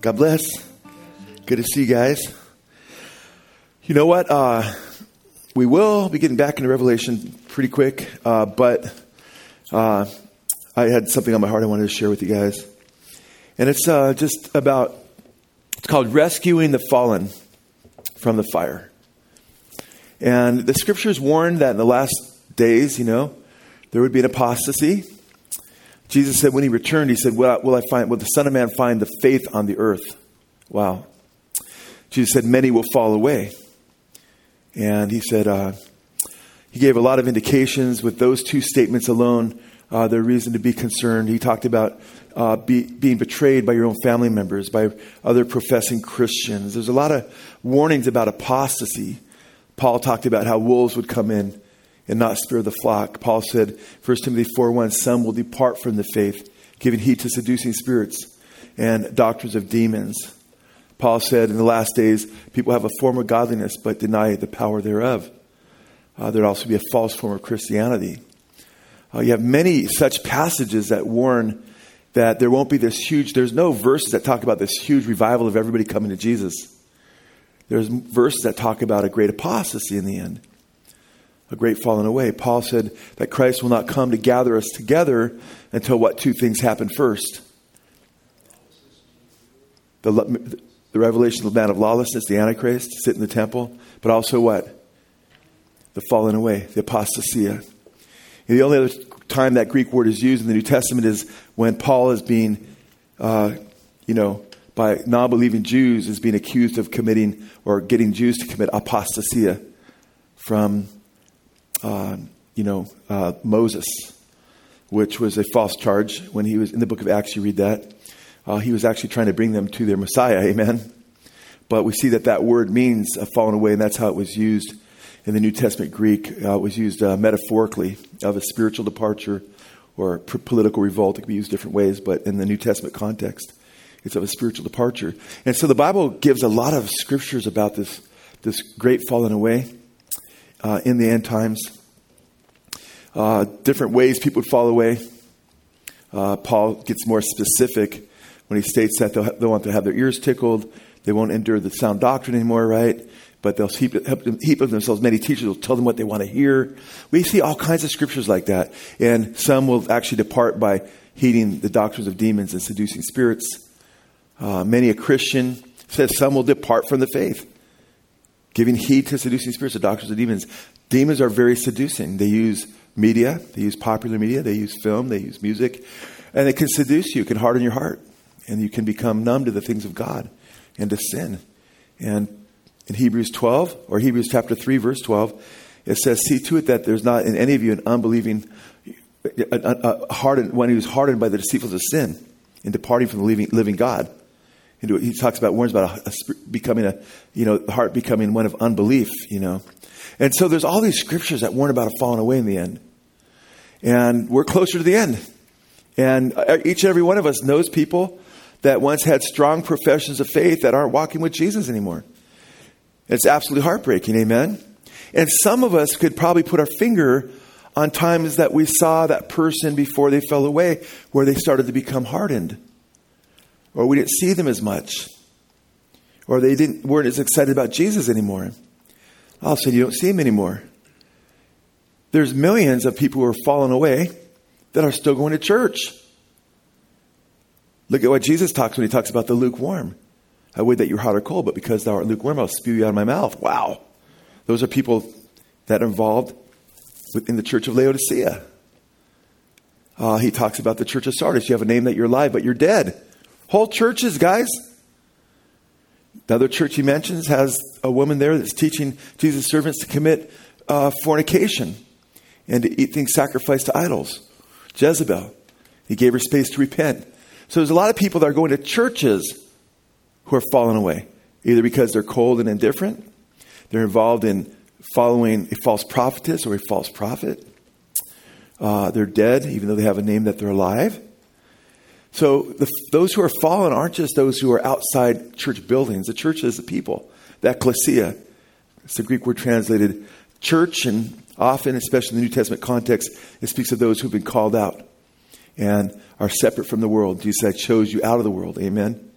God bless. Good to see you guys. You know what? We will be getting back into Revelation pretty quick, but I had something on my heart I wanted to share with you guys. And it's just about, it's called Rescuing the Fallen from the Fire. And the scriptures warned that in the last days, there would be an apostasy. Jesus said when he returned, he said, will the Son of Man find the faith on the earth? Wow. Jesus said, many will fall away. And he said, he gave a lot of indications with those two statements alone. There's reason to be concerned. He talked about being betrayed by your own family members, by other professing Christians. There's a lot of warnings about apostasy. Paul talked about how wolves would come in and not spare the flock. Paul said, 1 Timothy 4:1, some will depart from the faith, giving heed to seducing spirits and doctrines of demons. Paul said in the last days, people have a form of godliness, but deny the power thereof. There'd also be a false form of Christianity. You have many such passages that warn that there won't be there's no verses that talk about this huge revival of everybody coming to Jesus. There's verses that talk about a great apostasy in the end, a great falling away. Paul said that Christ will not come to gather us together until what two things happen first? The revelation of the man of lawlessness, the Antichrist, sit in the temple, but also what? The falling away, the apostasia. And the only other time that Greek word is used in the New Testament is when Paul is being, by non-believing Jews, is being accused of committing or getting Jews to commit apostasia from, Moses, which was a false charge. When he was in the book of Acts, you read that. He was actually trying to bring them to their Messiah, amen? But we see that word means a fallen away, and that's how it was used in the New Testament Greek. It was used metaphorically of a spiritual departure or political revolt. It can be used different ways, but in the New Testament context, it's of a spiritual departure. And so the Bible gives a lot of scriptures about this great falling away in the end times. Different ways people would fall away. Paul gets more specific when he states that they'll want to have their ears tickled. They won't endure the sound doctrine anymore, right? But they'll heap of themselves many teachers will tell them what they want to hear. We see all kinds of scriptures like that. And some will actually depart by heeding the doctrines of demons and seducing spirits. Many a Christian says some will depart from the faith, giving heed to seducing spirits, the doctrines of demons. Demons are very seducing. They use media. They use popular media. They use film. They use music. And it can seduce you. It can harden your heart. And you can become numb to the things of God and to sin. And in Hebrews 12, or Hebrews chapter 3, verse 12, it says, see to it that there's not in any of you an unbelieving, one who's hardened by the deceitfulness of sin and departing from the living God. And he talks about, warns about the heart becoming one of unbelief, And so there's all these scriptures that warn about a falling away in the end. And we're closer to the end. And each and every one of us knows people that once had strong professions of faith that aren't walking with Jesus anymore. It's absolutely heartbreaking, amen? And some of us could probably put our finger on times that we saw that person before they fell away, where they started to become hardened. Or we didn't see them as much. Or they weren't as excited about Jesus anymore. All of a sudden, you don't see them anymore. There's millions of people who are falling away that are still going to church. Look at what Jesus talks when he talks about the lukewarm. I would that you're hot or cold, but because thou art lukewarm, I'll spew you out of my mouth. Wow. Those are people that are involved in the church of Laodicea. He talks about the church of Sardis. You have a name that you're alive, but you're dead. Whole churches, guys. The other church he mentions has a woman there that's teaching Jesus' servants to commit fornication and to eat things sacrificed to idols. Jezebel. He gave her space to repent. So there's a lot of people that are going to churches who are falling away, either because they're cold and indifferent, they're involved in following a false prophetess or a false prophet. They're dead, even though they have a name that they're alive. So those who are fallen aren't just those who are outside church buildings. The church is the people, the ecclesia. It's the Greek word translated church, and often, especially in the New Testament context, it speaks of those who've been called out and are separate from the world. Jesus said, I chose you out of the world. Amen.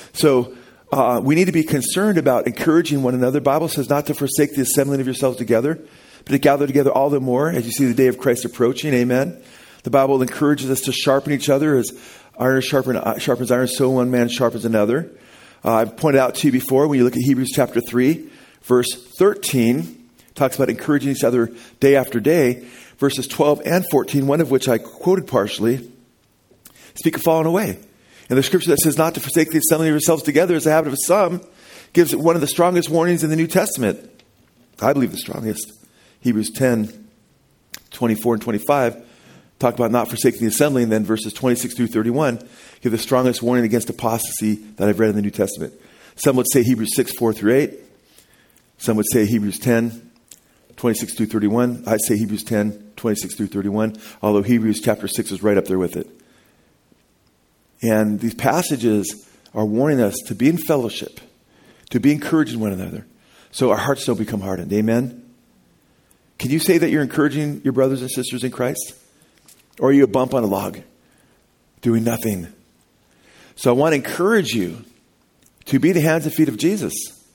So we need to be concerned about encouraging one another. The Bible says not to forsake the assembling of yourselves together, but to gather together all the more as you see the day of Christ approaching. Amen. The Bible encourages us to sharpen each other as iron sharpens iron, so one man sharpens another. I've pointed out to you before, when you look at Hebrews chapter 3, verse 13, talks about encouraging each other day after day. Verses 12 and 14, one of which I quoted partially, speak of falling away. And the scripture that says not to forsake the assembling of yourselves together as the habit of some gives one of the strongest warnings in the New Testament. I believe the strongest. Hebrews 10, 24 and 25 talk about not forsaking the assembly, and then verses 26 through 31 give the strongest warning against apostasy that I've read in the New Testament. Some would say Hebrews 6, 4 through 8. Some would say Hebrews 10, 26 through 31. I say Hebrews 10, 26 through 31, although Hebrews chapter 6 is right up there with it. And these passages are warning us to be in fellowship, to be encouraging one another, so our hearts don't become hardened. Amen? Can you say that you're encouraging your brothers and sisters in Christ? Or are you a bump on a log, doing nothing? So I want to encourage you to be the hands and feet of Jesus.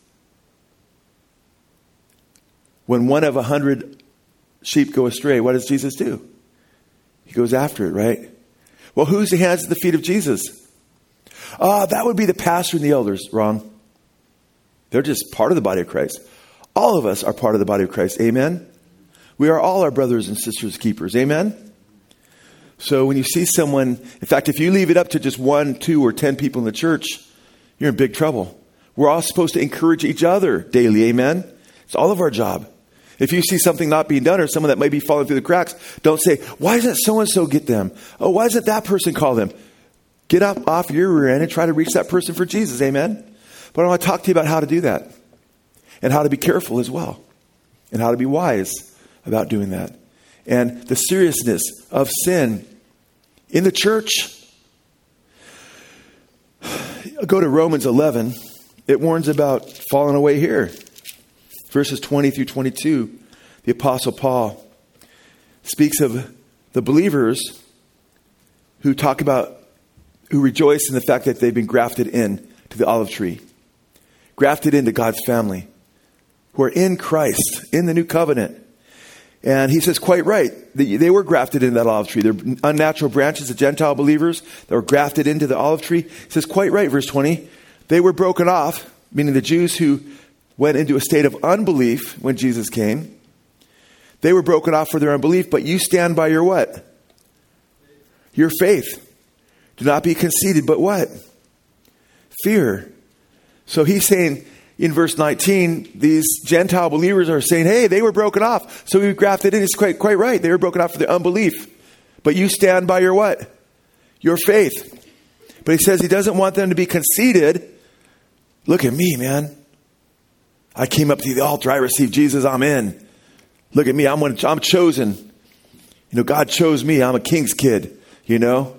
When one of 100 sheep go astray, what does Jesus do? He goes after it, right? Well, who's the hands and the feet of Jesus? That would be the pastor and the elders. Wrong. They're just part of the body of Christ. All of us are part of the body of Christ. Amen? We are all our brothers and sisters keepers. Amen? So when you see someone, in fact, if you leave it up to just 1, 2, or 10 people in the church, you're in big trouble. We're all supposed to encourage each other daily. Amen? It's all of our job. If you see something not being done or someone that might be falling through the cracks, don't say, why doesn't so-and-so get them? Oh, why doesn't that person call them? Get up off your rear end and try to reach that person for Jesus. Amen? But I want to talk to you about how to do that and how to be careful as well and how to be wise about doing that and the seriousness of sin in the church. Go to Romans 11. It warns about falling away here. Verses 20 through 22, the Apostle Paul speaks of the believers who rejoice in the fact that they've been grafted in to the olive tree, grafted into God's family, who are in Christ, in the new covenant. And he says, quite right, they were grafted into that olive tree. They're unnatural branches of Gentile believers that were grafted into the olive tree. He says, quite right, verse 20, they were broken off, meaning the Jews who went into a state of unbelief when Jesus came. They were broken off for their unbelief, but you stand by your what? Your faith. Do not be conceited, but what? Fear. So he's saying in verse 19, these Gentile believers are saying, hey, they were broken off, so we grafted in. It's quite right. They were broken off for their unbelief. But you stand by your what? Your faith. But he says he doesn't want them to be conceited. Look at me, man. I came up to the altar. I received Jesus. I'm in. Look at me. I'm chosen. You know, God chose me. I'm a king's kid, you know.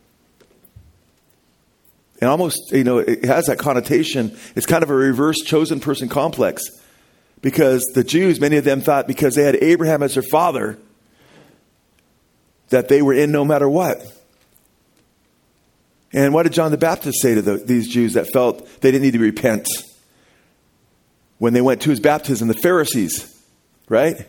And almost, you know, it has that connotation. It's kind of a reverse chosen person complex. Because the Jews, many of them thought because they had Abraham as their father, that they were in no matter what. And what did John the Baptist say to these Jews that felt they didn't need to repent? When they went to his baptism, the Pharisees, right?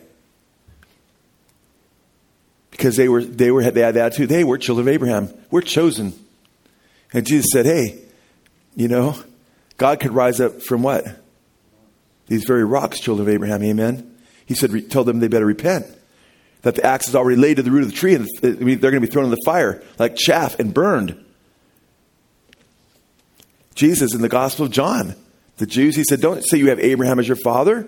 Because they had the attitude, hey, we're children of Abraham. We're chosen. And Jesus said, hey, you know, God could rise up from what? These very rocks, children of Abraham, amen? He said, tell them they better repent. That the axe is already laid to the root of the tree and they're going to be thrown in the fire like chaff and burned. Jesus in the Gospel of John, the Jews, he said, don't say you have Abraham as your father.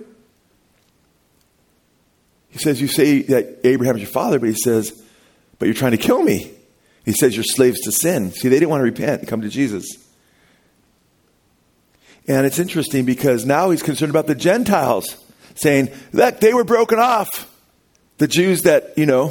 He says, you say that Abraham is your father, but he says, but you're trying to kill me. He says, you're slaves to sin. See, they didn't want to repent and come to Jesus. And it's interesting because now he's concerned about the Gentiles, saying, look, they were broken off. The Jews that, you know,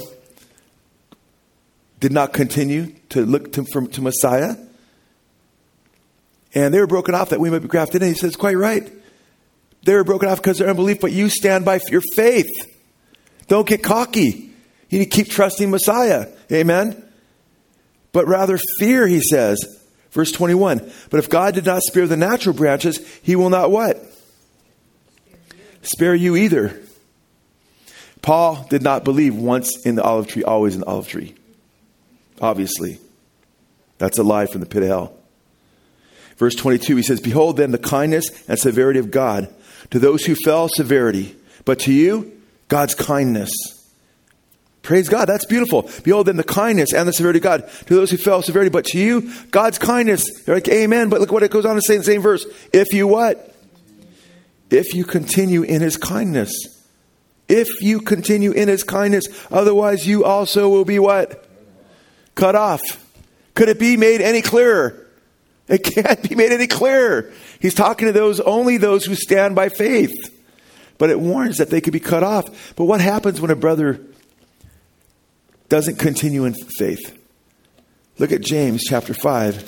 did not continue to look to Messiah. And they were broken off that we might be grafted in. He says, quite right. They were broken off because of their unbelief, but you stand by your faith. Don't get cocky. You need to keep trusting Messiah. Amen? But rather fear, he says, Verse 21. But if God did not spare the natural branches, he will not what? Spare you either. Paul did not believe once in the olive tree, always in the olive tree. Obviously. That's a lie from the pit of hell. Verse 22, he says, behold then the kindness and severity of God. To those who fell, severity. But to you, God's kindness. Praise God. That's beautiful. Behold then the kindness and the severity of God. To those who fell, severity. But to you, God's kindness. They're like, amen. But look what it goes on to say in the same verse. If you what? If you continue in his kindness. If you continue in his kindness. Otherwise you also will be what? Cut off. Could it be made any clearer? It can't be made any clearer. He's talking to only those who stand by faith. But it warns that they could be cut off. But what happens when a brother doesn't continue in faith? Look at James chapter 5.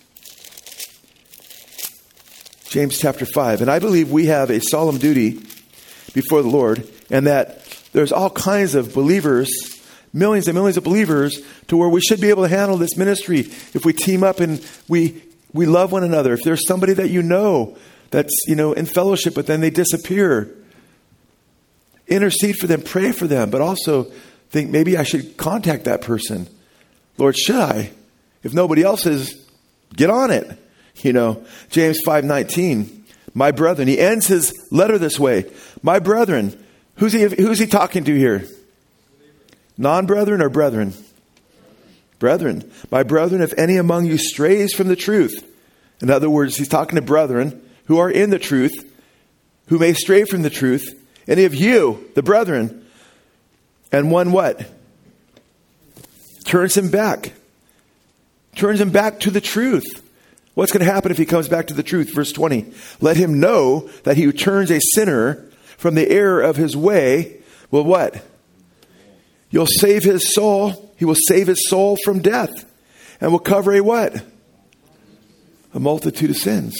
James chapter 5. And I believe we have a solemn duty before the Lord, and that there's all kinds of believers, millions and millions of believers, to where we should be able to handle this ministry if we team up and we love one another. If there's somebody that you know that's, in fellowship, but then they disappear, intercede for them, pray for them, but also think maybe I should contact that person. Lord, should I? If nobody else is, get on it. James 5:19, my brethren, he ends his letter this way. My brethren, who's he talking to here? Non-brethren or brethren? Brethren. My brethren, if any among you strays from the truth. In other words, he's talking to brethren who are in the truth, who may stray from the truth. Any of you, the brethren, and one what? Turns him back. Turns him back to the truth. What's going to happen if he comes back to the truth? Verse 20. Let him know that he who turns a sinner from the error of his way will what? You'll save his soul. He will save his soul from death. And will cover a what? A multitude of sins.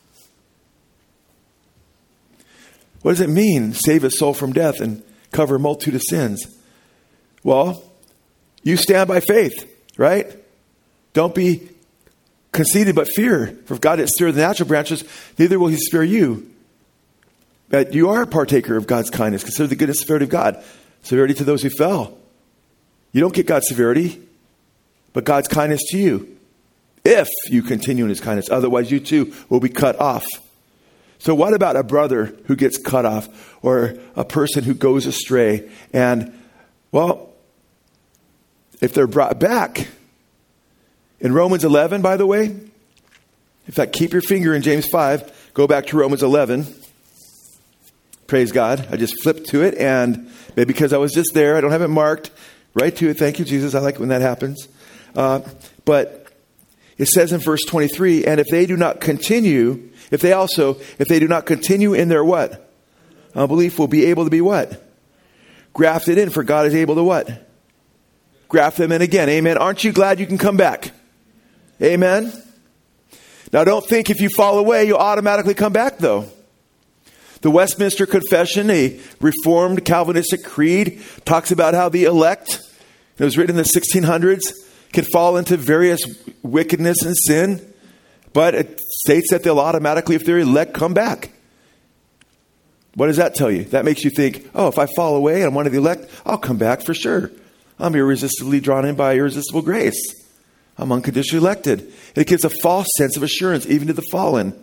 What does it mean, save his soul from death and cover a multitude of sins? Well, you stand by faith, right? Don't be conceited, but fear. For if God didn't spare the natural branches, neither will he spare you. That you are a partaker of God's kindness. Consider the goodness and severity of God. Severity to those who fell. You don't get God's severity, but God's kindness to you. If you continue in his kindness. Otherwise, you too will be cut off. So what about a brother who gets cut off, or a person who goes astray? And, well, if they're brought back, in Romans 11, by the way, in fact, keep your finger in James 5. Go back to Romans 11. Praise God. I just flipped to it, and maybe because I was just there, I don't have it marked. Right to it. Thank you, Jesus. I like it when that happens. But it says in verse 23, and if they do not continue, if they do not continue in their what? Unbelief, will be able to be what? Grafted in, for God is able to what? Graft them in again. Amen. Aren't you glad you can come back? Amen. Now don't think if you fall away, you'll automatically come back though. The Westminster Confession, a Reformed Calvinistic creed, talks about how the elect, it was written in the 1600s, can fall into various wickedness and sin, but it states that they'll automatically, if they're elect, come back. What does that tell you? That makes you think, oh, if I fall away and I'm one of the elect, I'll come back for sure. I'm irresistibly drawn in by irresistible grace. I'm unconditionally elected. It gives a false sense of assurance, even to the fallen.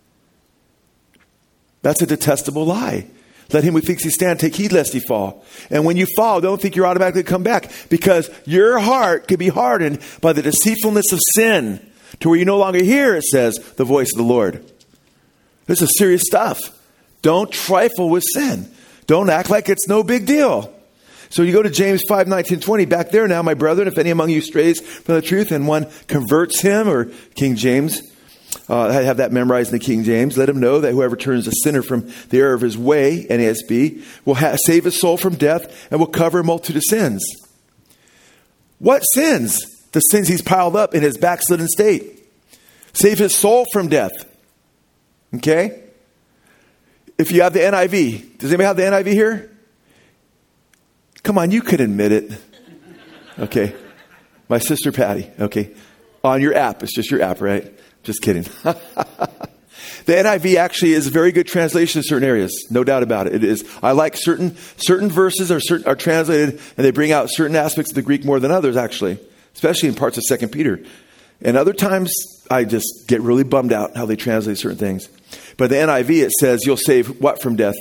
That's a detestable lie. Let him who thinks he stand take heed lest he fall. And when you fall, don't think you're automatically come back, because your heart could be hardened by the deceitfulness of sin to where you no longer hear, it says, the voice of the Lord. This is serious stuff. Don't trifle with sin. Don't act like it's no big deal. So you go to James 5:19-20, back there now, my brethren, if any among you strays from the truth and one converts him, or King James, I have that memorized in the King James, let him know that whoever turns a sinner from the error of his way, NASB, will save his soul from death and will cover a multitude of sins. What sins? The sins he's piled up in his backslidden state. Save his soul from death. Okay? If you have the NIV, does anybody have the NIV here? Come on, you can admit it. Okay. My sister Patty. Okay. On your app. It's just your app, right? Just kidding. The NIV actually is a very good translation in certain areas. No doubt about it. It is. I like certain verses are translated and they bring out certain aspects of the Greek more than others, actually, especially in parts of 2 Peter. And other times I just get really bummed out how they translate certain things. But the NIV, it says you'll save what from death?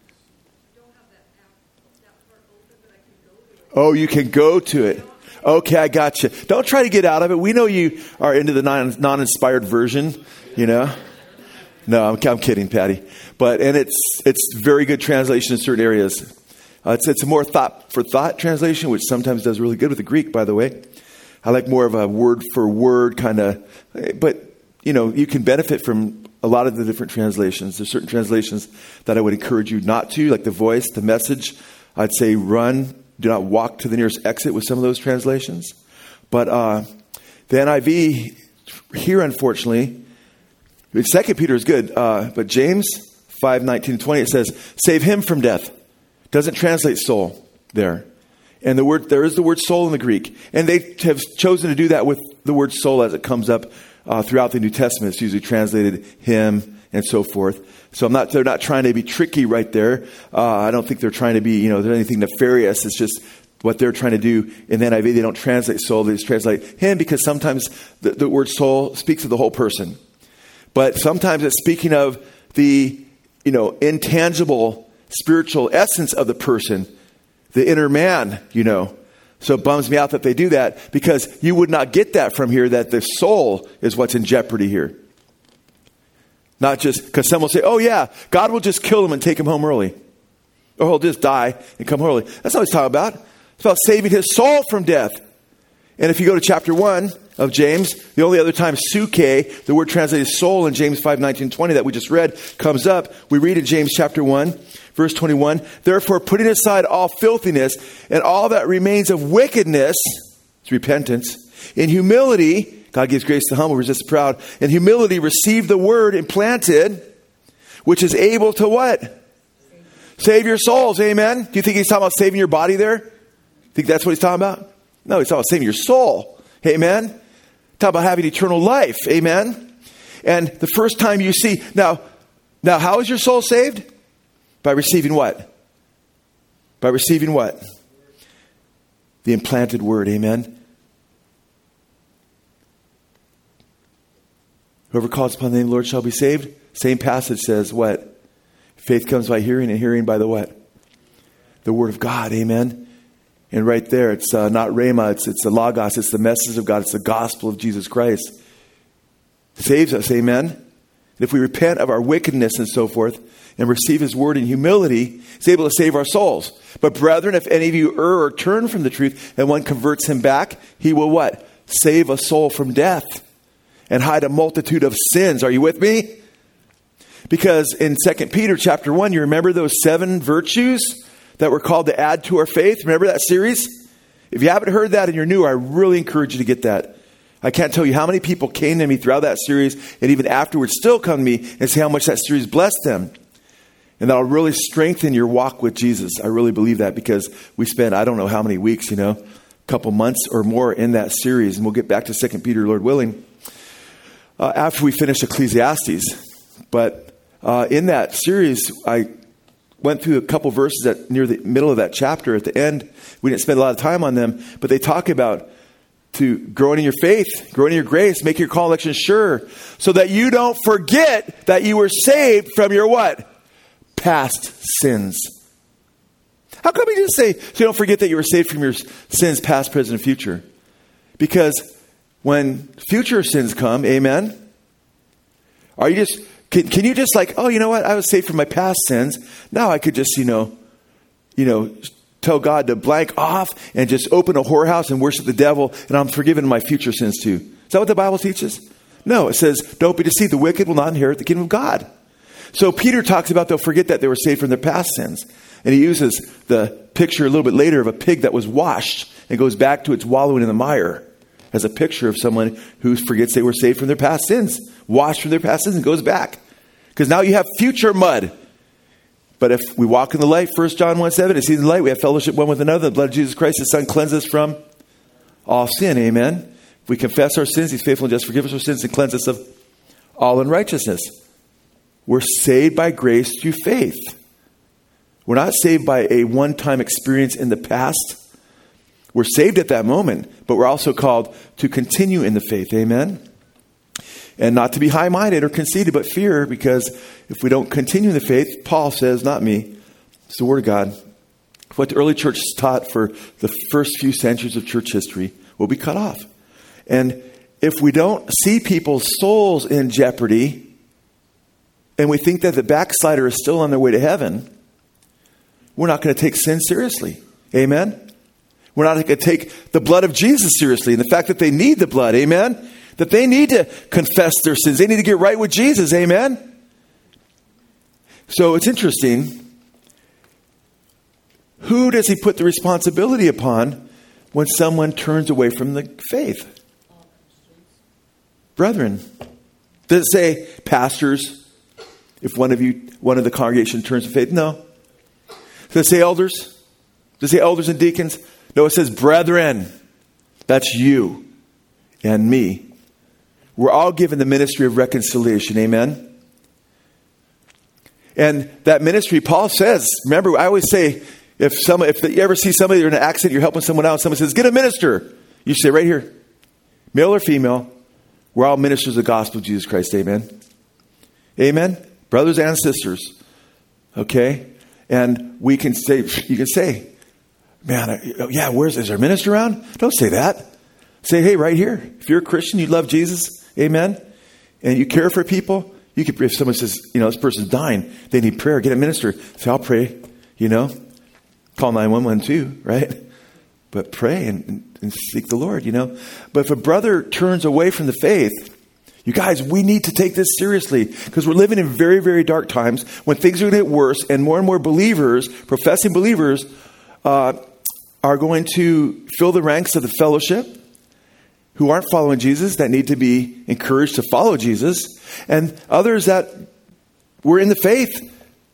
Oh, you can go to it. Okay, I got you. Don't try to get out of it. We know you are into the non-inspired version, you know. No, I'm kidding, Patty. And it's very good translation in certain areas. It's a more thought for thought translation, which sometimes does really good with the Greek, by the way. I like more of a word for word kind of, but you know, you can benefit from a lot of the different translations. There's certain translations that I would encourage you not to, like the Voice, the Message. I'd say run, do not walk to the nearest exit with some of those translations. But the NIV here, unfortunately, 2 Peter is good, but James 5:19-20, it says, save him from death. Doesn't translate soul there. And there is the word soul in the Greek. And they have chosen to do that with the word soul as it comes up throughout the New Testament. It's usually translated him and so forth. So they're not trying to be tricky right there. I don't think they're trying to be, there's anything nefarious. It's just what they're trying to do. In the NIV, they don't translate soul. They just translate him because sometimes the word soul speaks of the whole person. But sometimes it's speaking of the, intangible spiritual essence of the person, the inner man, So it bums me out that they do that because you would not get that from here, that the soul is what's in jeopardy here. Not just because some will say, oh yeah, God will just kill him and take him home early. Or he'll just die and come early. That's not what he's talking about. It's about saving his soul from death. And if you go to chapter 1 of James, the only other time suke, the word translated soul in James 5:19-20 that we just read, comes up. We read in James chapter 1, verse 21, therefore putting aside all filthiness and all that remains of wickedness, it's repentance, in humility, God gives grace to the humble, resists the proud, in humility receive the word implanted, which is able to what? Save your souls, amen? Do you think he's talking about saving your body there? Think that's what he's talking about? No, he's talking about saving your soul. Amen. Talk about having eternal life. Amen. And the first time you see, now, how is your soul saved? By receiving what? By receiving what? The implanted word. Amen. Whoever calls upon the name of the Lord shall be saved. Same passage says what? Faith comes by hearing, and hearing by the what? The word of God. Amen. And right there, it's not Rhema, it's the Logos, it's the message of God, it's the gospel of Jesus Christ. It saves us, amen? And if we repent of our wickedness and so forth, and receive his word in humility, he's able to save our souls. But brethren, if any of you err or turn from the truth, and one converts him back, he will what? Save a soul from death, and hide a multitude of sins. Are you with me? Because in 2 Peter chapter 1, you remember those 7 virtues that we're called to add to our faith? Remember that series? If you haven't heard that and you're new, I really encourage you to get that. I can't tell you how many people came to me throughout that series and even afterwards still come to me and say how much that series blessed them. And that'll really strengthen your walk with Jesus. I really believe that because we spent, I don't know how many weeks, a couple months or more in that series. And we'll get back to 2 Peter, Lord willing, after we finish Ecclesiastes. But in that series, I went through a couple verses near the middle of that chapter at the end. We didn't spend a lot of time on them, but they talk about to growing in your faith, growing in your grace, make your call and election sure, so that you don't forget that you were saved from your what? Past sins. How come he didn't say, so you don't forget that you were saved from your sins, past, present, and future? Because when future sins come, amen, are you just... Can you just like, oh, you know what? I was saved from my past sins. Now I could just, tell God to blank off and just open a whorehouse and worship the devil, and I'm forgiven my future sins too. Is that what the Bible teaches? No, it says, don't be deceived. The wicked will not inherit the kingdom of God. So Peter talks about they'll forget that they were saved from their past sins. And he uses the picture a little bit later of a pig that was washed and goes back to its wallowing in the mire as a picture of someone who forgets they were saved from their past sins, washed from their past sins and goes back. Because now you have future mud. But if we walk in the light, 1 John 1:7, it's in the light, we have fellowship one with another. The blood of Jesus Christ, his son, cleanses us from all sin. Amen. If we confess our sins, he's faithful and just forgive us our sins and cleanse us of all unrighteousness. We're saved by grace through faith. We're not saved by a one-time experience in the past. We're saved at that moment, but we're also called to continue in the faith. Amen? And not to be high-minded or conceited, but fear, because if we don't continue in the faith, Paul says, not me, it's the Word of God, what the early church taught for the first few centuries of church history will be cut off. And if we don't see people's souls in jeopardy, and we think that the backslider is still on their way to heaven, we're not going to take sin seriously. Amen? We're not going to take the blood of Jesus seriously, and the fact that they need the blood. Amen? That they need to confess their sins. They need to get right with Jesus. Amen? So it's interesting. Who does he put the responsibility upon when someone turns away from the faith? Brethren. Does it say pastors? If one of the congregation turns to faith? No. Does it say elders? Does it say elders and deacons? No, it says brethren. That's you and me. We're all given the ministry of reconciliation. Amen? And that ministry, Paul says, remember, I always say, if you ever see somebody, you're in an accident, you're helping someone out, someone says, get a minister. You say right here, male or female, we're all ministers of the gospel of Jesus Christ. Amen? Amen? Brothers and sisters. Okay? And you can say, man, is there a minister around? Don't say that. Say, hey, right here. If you're a Christian, you love Jesus, amen, and you care for people, you could, if someone says, this person's dying, they need prayer, get a minister. Say, I'll pray, Call 911 too, right? But pray and seek the Lord, But if a brother turns away from the faith, you guys, we need to take this seriously, because we're living in very, very dark times when things are going to get worse, and more believers, professing believers, are going to fill the ranks of the fellowship who aren't following Jesus, that need to be encouraged to follow Jesus, and others that were in the faith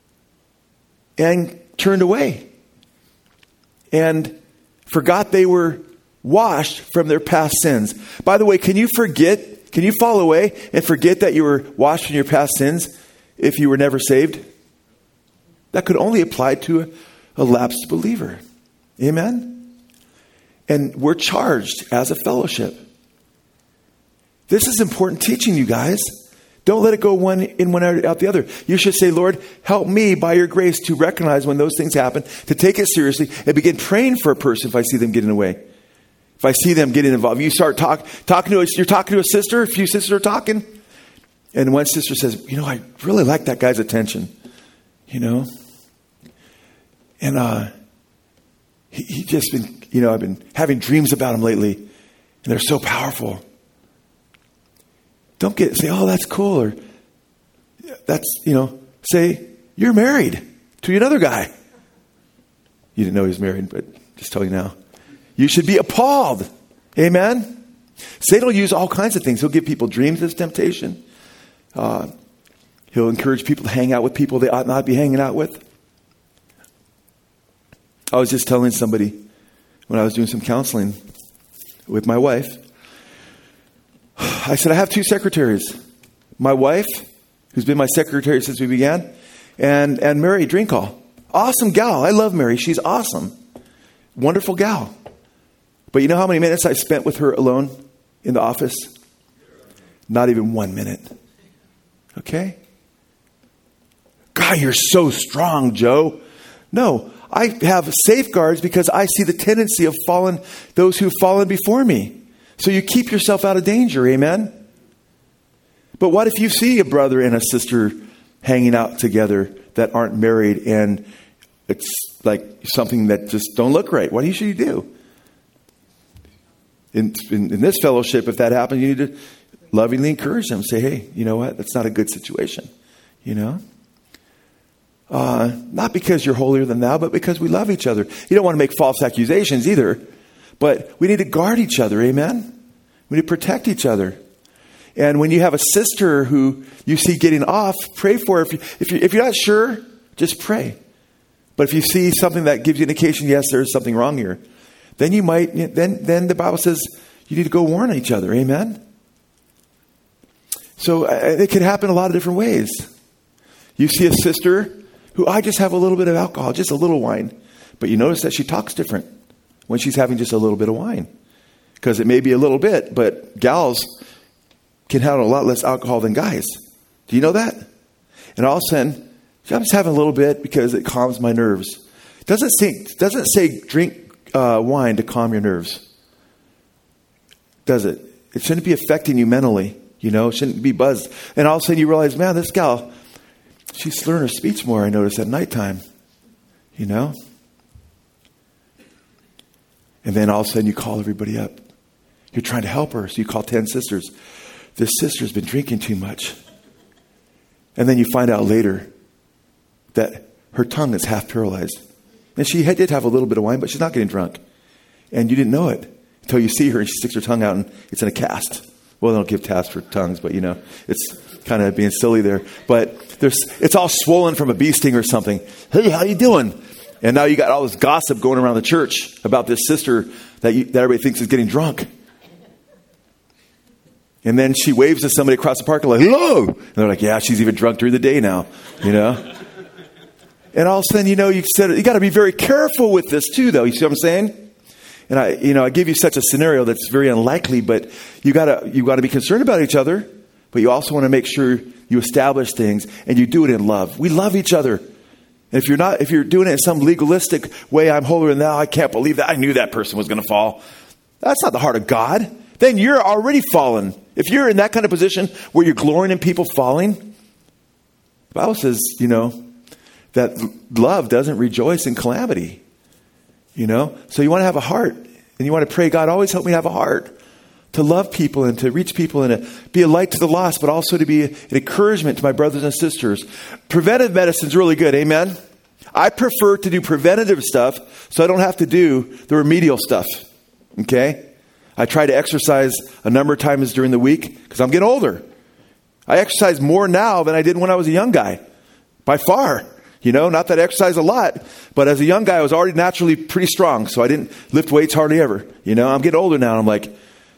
and turned away and forgot they were washed from their past sins. By the way, can you fall away and forget that you were washed from your past sins if you were never saved? That could only apply to a lapsed believer. Amen? And we're charged as a fellowship. This is important teaching, you guys. Don't let it go one in, one out the other. You should say, Lord, help me by your grace to recognize when those things happen, to take it seriously, and begin praying for a person if I see them getting away. If I see them getting involved. You start you're talking to a sister, a few sisters are talking, and one sister says, I really like that guy's attention, And he just been, I've been having dreams about him lately, and they're so powerful. Don't say, oh, that's cool, or say, you're married to another guy. You didn't know he was married, but just tell you now. You should be appalled. Amen? Satan will use all kinds of things. He'll give people dreams as temptation. He'll encourage people to hang out with people they ought not be hanging out with. I was just telling somebody when I was doing some counseling with my wife. I said, I have 2 secretaries. My wife, who's been my secretary since we began, and Mary Drinkall. Awesome gal. I love Mary. She's awesome. Wonderful gal. But you know how many minutes I spent with her alone in the office? Not even 1 minute. Okay? God, you're so strong, Joe. No, I have safeguards because I see the tendency of those who've fallen before me. So you keep yourself out of danger, amen? But what if you see a brother and a sister hanging out together that aren't married, and it's like something that just don't look right? What should you do? In this fellowship, if that happens, you need to lovingly encourage them. Say, hey, you know what? That's not a good situation. Not because you're holier than thou, but because we love each other. You don't want to make false accusations either. But we need to guard each other, amen? We need to protect each other. And when you have a sister who you see getting off, pray for her. If you're not sure, just pray. But if you see something that gives you an indication, yes, there's something wrong here, then you might, then the Bible says you need to go warn each other, amen? So it can happen a lot of different ways. You see a sister who, I just have a little bit of alcohol, just a little wine. But you notice that she talks different when she's having just a little bit of wine. Because it may be a little bit, but gals can handle a lot less alcohol than guys. Do you know that? And all of a sudden, I'm just having a little bit because it calms my nerves. It doesn't say drink wine to calm your nerves. Does it? It shouldn't be affecting you mentally. It shouldn't be buzzed. And all of a sudden you realize, man, this gal, she's slurring her speech more, I notice, at nighttime. And then all of a sudden you call everybody up. You're trying to help her, so you call 10 sisters. This sister's been drinking too much. And then you find out later that her tongue is half paralyzed. And she did have a little bit of wine, but she's not getting drunk. And you didn't know it until you see her and she sticks her tongue out and it's in a cast. Well, they don't give tests for tongues, but it's kind of being silly there. But it's all swollen from a bee sting or something. Hey, how you doing? And now you got all this gossip going around the church about this sister that everybody thinks is getting drunk. And then she waves to somebody across the park and like, hello. And they're like, yeah, she's even drunk during the day now, And all of a sudden, you got to be very careful with this too, though. You see what I'm saying? And I give you such a scenario that's very unlikely, but you got to be concerned about each other, but you also want to make sure you establish things and you do it in love. We love each other. And if you're doing it in some legalistic way, I'm holier than thou, I can't believe that. I knew that person was going to fall. That's not the heart of God. Then you're already fallen. If you're in that kind of position where you're glorying in people falling, the Bible says, that love doesn't rejoice in calamity. So you want to have a heart and you want to pray, God, always help me to have a heart to love people and to reach people and to be a light to the lost, but also to be an encouragement to my brothers and sisters. Preventive medicine is really good. Amen. I prefer to do preventative stuff so I don't have to do the remedial stuff. Okay. I try to exercise a number of times during the week because I'm getting older. I exercise more now than I did when I was a young guy. By far. Not that I exercise a lot, but as a young guy, I was already naturally pretty strong. So I didn't lift weights hardly ever. I'm getting older now. And I'm like,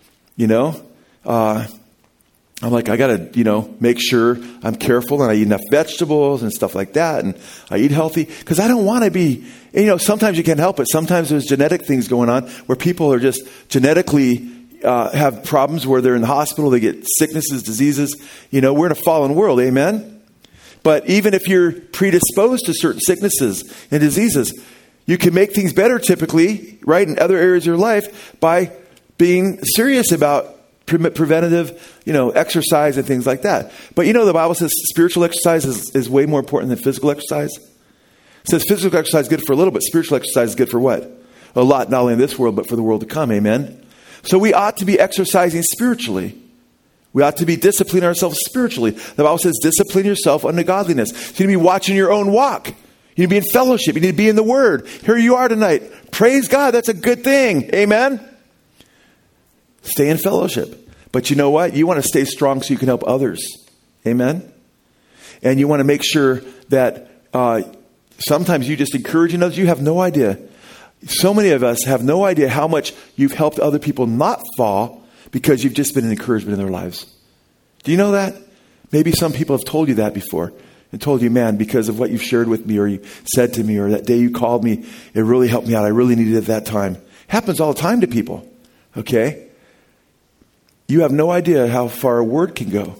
I got to, make sure I'm careful and I eat enough vegetables and stuff like that. And I eat healthy because I don't want to be, sometimes you can't help it. Sometimes there's genetic things going on where people are just genetically have problems where they're in the hospital. They get sicknesses, diseases. We're in a fallen world. Amen. But even if you're predisposed to certain sicknesses and diseases, you can make things better typically, right, in other areas of your life by being serious about preventative, exercise and things like that. But the Bible says spiritual exercise is way more important than physical exercise. It says physical exercise is good for a little, but spiritual exercise is good for what? A lot, not only in this world, but for the world to come. Amen. So we ought to be exercising spiritually. We ought to be disciplining ourselves spiritually. The Bible says discipline yourself unto godliness. So you need to be watching your own walk. You need to be in fellowship. You need to be in the Word. Here you are tonight. Praise God. That's a good thing. Amen. Stay in fellowship. But you know what? You want to stay strong so you can help others. Amen. And you want to make sure that sometimes you just encouraging others. You have no idea. So many of us have no idea how much you've helped other people not fall because you've just been an encouragement in their lives. Do you know that? Maybe some people have told you that before and told you, man, because of what you've shared with me or you said to me or that day you called me, it really helped me out. I really needed it at that time. Happens all the time to people. Okay? You have no idea how far a word can go.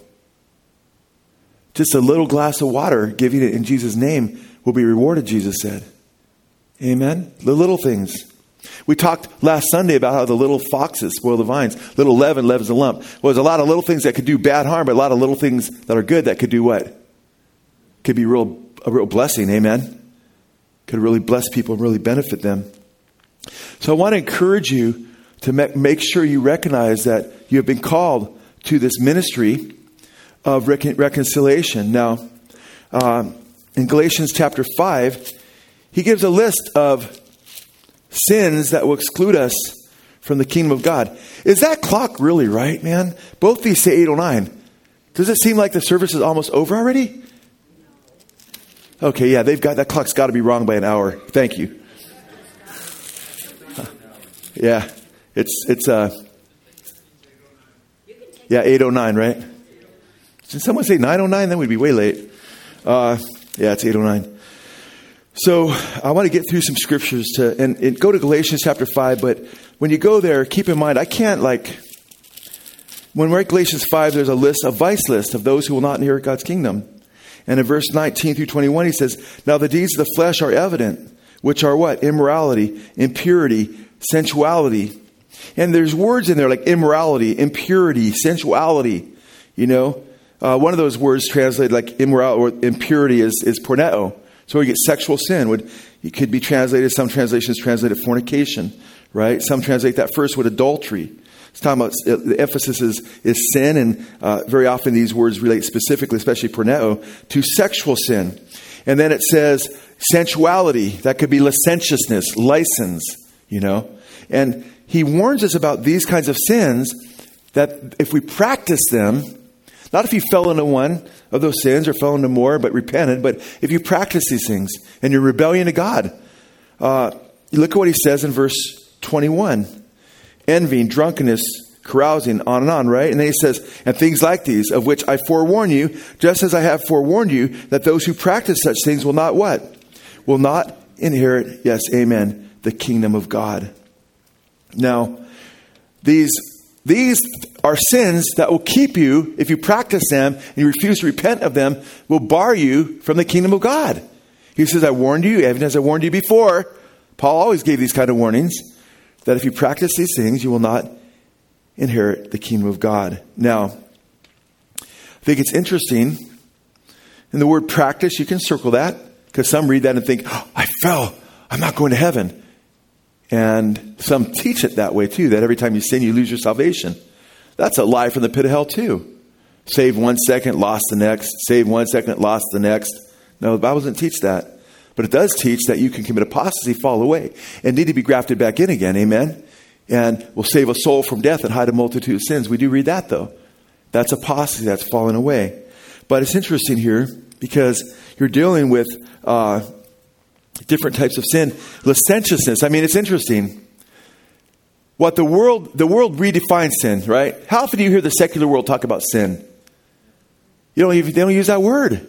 Just a little glass of water, giving it in Jesus' name, will be rewarded, Jesus said. Amen? The little things. We talked last Sunday about how the little foxes spoil the vines. Little leaven leavens the lump. Well, there's a lot of little things that could do bad harm, but a lot of little things that are good that could do what? Could be a real blessing. Amen? Could really bless people and really benefit them. So I want to encourage you to make sure you recognize that you have been called to this ministry of reconciliation. Now, in Galatians chapter 5, he gives a list of sins that will exclude us from the kingdom of God. Is that clock really right, man? Both these say 8:09. Does it seem like the service is almost over already? Okay, yeah, that clock's got to be wrong by an hour. Thank you. Yeah, it's 8:09, right? Did someone say 9:09? Then we'd be way late. Yeah, it's 8:09. So I want to get through some scriptures and go to Galatians chapter 5. But when you go there, keep in mind, when we're at Galatians 5, there's a vice list of those who will not inherit God's kingdom. And in verse 19 through 21, he says, now the deeds of the flesh are evident, which are what? Immorality, impurity, sensuality. And there's words in there like immorality, impurity, sensuality. One of those words translated like immorality or impurity is porneo. So we get sexual sin. It could be translated, some translations translate it fornication, right? Some translate that first with adultery. It's talking about, the emphasis is sin, and very often these words relate specifically, especially porneo, to sexual sin. And then it says sensuality. That could be licentiousness, license, And he warns us about these kinds of sins, that if we practice them, not if you fell into one of those sins or fell into more but repented, but if you practice these things and you're rebellion to God. You look at what he says in verse 21. Envying, drunkenness, carousing, on and on, right? And then he says, and things like these, of which I forewarn you, just as I have forewarned you, that those who practice such things will not what? Will not inherit, yes, amen, the kingdom of God. Now, these are sins that will keep you, if you practice them and you refuse to repent of them, will bar you from the kingdom of God. He says, I warned you, even as I warned you before. Paul always gave these kind of warnings, that if you practice these things, you will not inherit the kingdom of God. Now, I think it's interesting. In the word practice, you can circle that, because some read that and think, I fell, I'm not going to heaven. And some teach it that way too, that every time you sin, you lose your salvation. That's a lie from the pit of hell too. Saved 1 second, lost the next. Saved 1 second, lost the next. No, the Bible doesn't teach that. But it does teach that you can commit apostasy, fall away, and need to be grafted back in again. Amen? And will save a soul from death and hide a multitude of sins. We do read that though. That's apostasy. That's falling away. But it's interesting here because you're dealing with different types of sin. Licentiousness. I mean, it's interesting. What the world redefines sin, right? How often do you hear the secular world talk about sin? They don't use that word.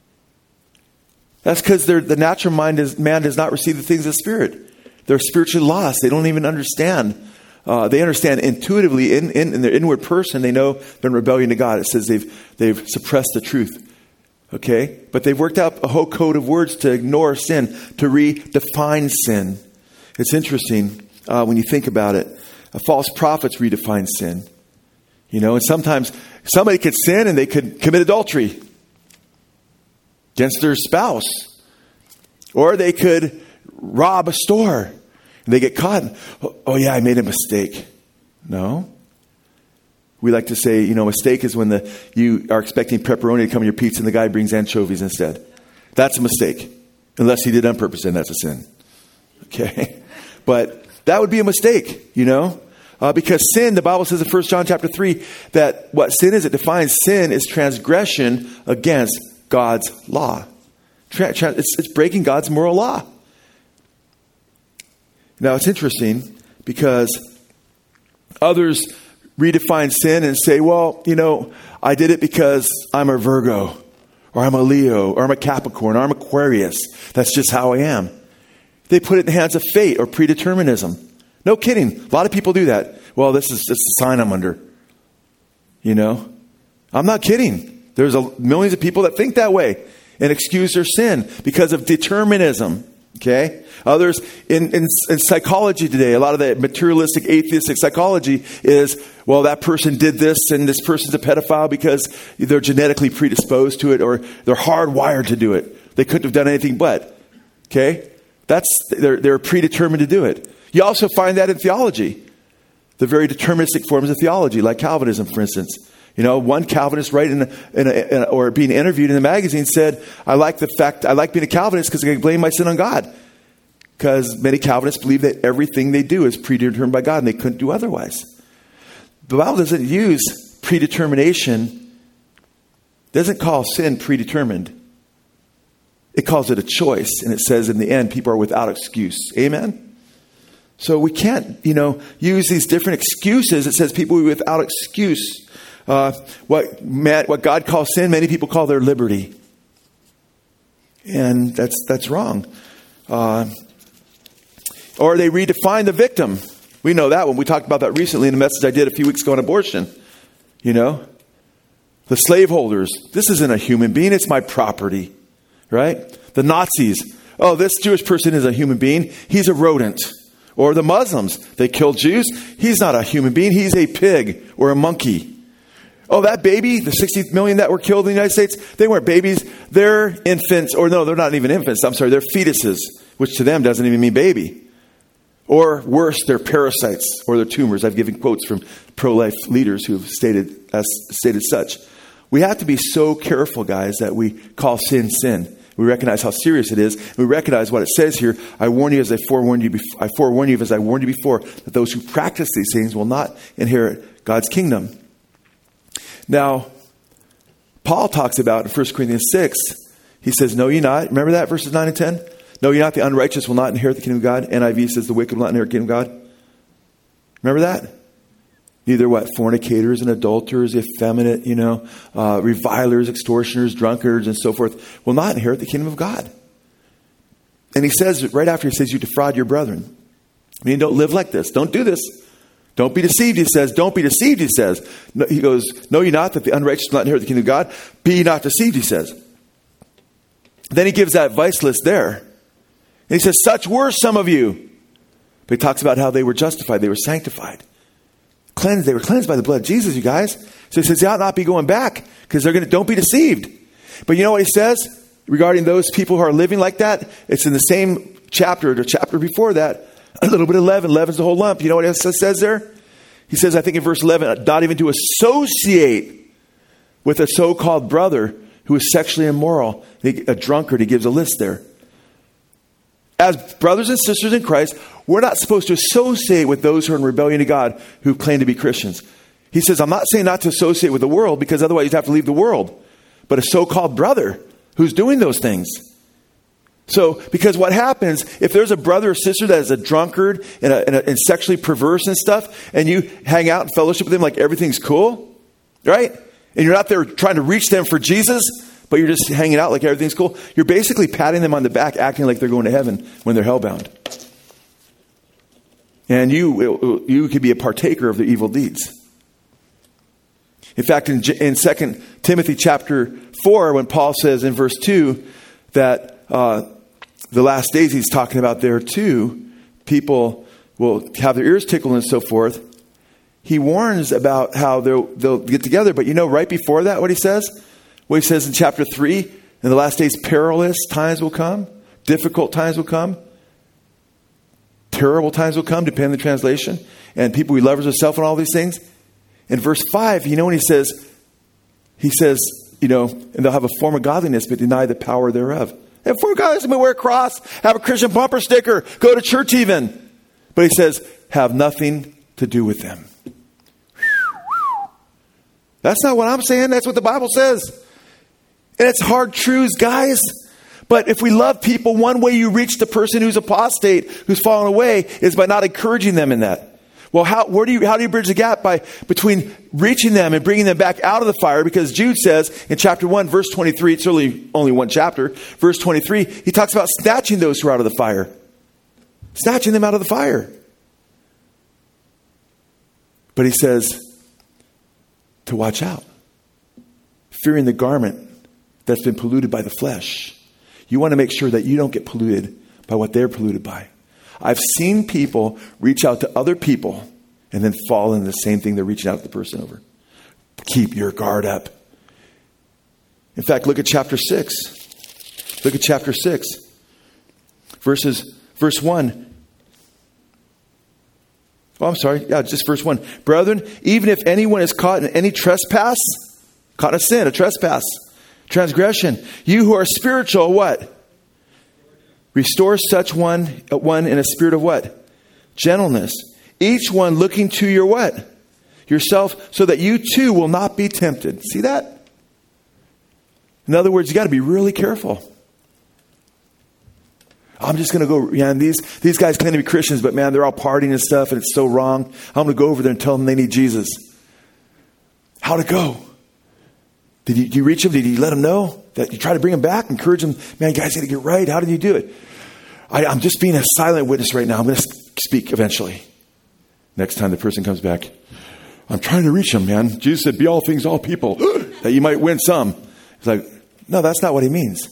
That's because the natural man does not receive the things of the Spirit. They're spiritually lost. They don't even understand. They understand intuitively in their inward person. They know they're in rebellion to God. It says they've suppressed the truth. Okay? But they've worked out a whole code of words to ignore sin, to redefine sin. It's interesting when you think about it. False prophets redefine sin. And sometimes somebody could sin and they could commit adultery against their spouse. Or they could rob a store and they get caught. Oh yeah, I made a mistake. No. We like to say, mistake is when you are expecting pepperoni to come in your pizza and the guy brings anchovies instead. That's a mistake. Unless he did it on purpose, then that's a sin. Okay? But that would be a mistake, because sin, the Bible says in 1 John chapter 3, that what sin is, it defines sin is transgression against God's law. It's breaking God's moral law. Now, it's interesting because others redefine sin and say, well, I did it because I'm a Virgo, or I'm a Leo, or I'm a Capricorn, or I'm Aquarius. That's just how I am. They put it in the hands of fate or predeterminism. No kidding. A lot of people do that. Well, this is just a sign I'm under. I'm not kidding. There's millions of people that think that way and excuse their sin because of determinism. Okay? Others in psychology today, a lot of the materialistic, atheistic psychology is, well, that person did this and this person's a pedophile because they're genetically predisposed to it or they're hardwired to do it. They couldn't have done anything but. Okay? They're predetermined to do it. You also find that in theology. The very deterministic forms of theology, like Calvinism, for instance. One Calvinist, right, or being interviewed in a magazine said, I like being a Calvinist because I can blame my sin on God. Because many Calvinists believe that everything they do is predetermined by God and they couldn't do otherwise. The Bible doesn't use predetermination, doesn't call sin predetermined. It calls it a choice. And it says in the end, people are without excuse. Amen? So we can't, use these different excuses. It says people are without excuse. What God calls sin, many people call their liberty. And that's wrong. Or they redefine the victim. We know that one. We talked about that recently in a message I did a few weeks ago on abortion. You know, the slaveholders. This isn't a human being. It's my property, right? The Nazis. Oh, this Jewish person is a human being. He's a rodent. Or the Muslims. They kill Jews. He's not a human being. He's a pig or a monkey. Oh, that baby, the 60 million that were killed in the United States, they weren't babies. They're infants. Or no, they're not even infants. I'm sorry, they're fetuses, which to them doesn't even mean baby. Or worse, they're parasites or they're tumors. I've given quotes from pro-life leaders who have stated such. We have to be so careful, guys, that we call sin, sin. We recognize how serious it is. We recognize what it says here. I warn you as I forewarned you as I warned you before, that those who practice these things will not inherit God's kingdom. Now, Paul talks about in 1 Corinthians 6, he says, "Know ye not," remember that, verses 9 and 10? "Know ye not the unrighteous will not inherit the kingdom of God?" NIV says the wicked will not inherit the kingdom of God. Remember that? Neither what? Fornicators and adulterers, effeminate, revilers, extortioners, drunkards, and so forth will not inherit the kingdom of God. And he says, right after he says, you defraud your brethren. I mean, don't live like this. Don't do this. Don't be deceived, he says. Don't be deceived, he says. No, he goes, "Know ye not that the unrighteous will not inherit the kingdom of God? Be ye not deceived," he says. Then he gives that advice list there. And he says, "Such were some of you." But he talks about how they were justified. They were sanctified. Cleansed. They were cleansed by the blood of Jesus, you guys. So he says, they ought not be going back because don't be deceived. But you know what he says regarding those people who are living like that? It's in the same chapter, the chapter before that. A little bit of leaven. Leaven's the whole lump. You know what it says there? He says, I think in verse 11, not even to associate with a so-called brother who is sexually immoral. A drunkard, he gives a list there. As brothers and sisters in Christ, we're not supposed to associate with those who are in rebellion to God who claim to be Christians. He says, I'm not saying not to associate with the world because otherwise you'd have to leave the world. But a so-called brother who's doing those things. So, because what happens, if there's a brother or sister that is a drunkard and sexually perverse and stuff, and you hang out and fellowship with them like everything's cool, right? And you're not there trying to reach them for Jesus, but you're just hanging out like everything's cool, you're basically patting them on the back, acting like they're going to heaven when they're hellbound. And you could be a partaker of their evil deeds. In fact, in 2 Timothy chapter 4, when Paul says in verse 2 that the last days he's talking about there too, people will have their ears tickled and so forth. He warns about how they'll get together. But right before that, what he says? What he says in chapter 3, in the last days, perilous times will come. Difficult times will come. Terrible times will come, depending on the translation. And people will be lovers of self and all these things. In verse 5, when he says, and they'll have a form of godliness, but deny the power thereof. Have a form of godliness, wear a cross, have a Christian bumper sticker, go to church even. But he says, have nothing to do with them. That's not what I'm saying. That's what the Bible says. And it's hard truths, guys. But if we love people, one way you reach the person who's apostate, who's fallen away, is by not encouraging them in that. Well, how do you bridge the gap between reaching them and bringing them back out of the fire? Because Jude says in chapter 1, verse 23, it's only one chapter, verse 23, he talks about snatching those who are out of the fire. Snatching them out of the fire. But he says to watch out. Fearing the garment that's been polluted by the flesh. You want to make sure that you don't get polluted by what they're polluted by. I've seen people reach out to other people and then fall into the same thing they're reaching out to the person over. Keep your guard up. In fact, look at chapter 6. Look at chapter 6. Verse 1. Oh, I'm sorry. Yeah, just verse 1. Brethren, even if anyone is caught in any trespass, caught in a sin, a trespass, transgression, you who are spiritual, what? Restore such one in a spirit of what? Gentleness. Each one looking to your what? Yourself, so that you too will not be tempted. See that? In other words, you got to be really careful. I'm just going to go, and these guys claim to be Christians, but man, they're all partying and stuff, and it's so wrong. I'm going to go over there and tell them they need Jesus. How'd it go? Did you reach him? Did you let him know that you try to bring him back? Encourage him, man, you guys got to get right. How did you do it? I'm just being a silent witness right now. I'm going to speak eventually. Next time the person comes back, I'm trying to reach him, man. Jesus said, be all things, all people, that you might win some. It's like, no, that's not what he means.